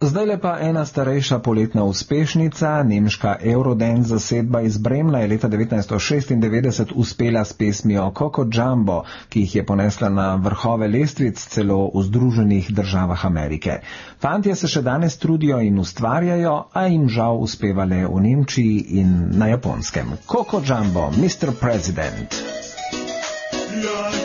Zdaj pa ena starejša poletna uspešnica, nemška Eurodance zasedba iz Bremna je leta 1996 uspela s pesmijo Coco Jumbo, ki jih je ponesla na vrhove lestvic celo v Združenih državah Amerike. Fantje se še danes trudijo in ustvarjajo, a jim žal uspeva le v Nemčiji in na Japonskem. Coco Jumbo, Mr. President.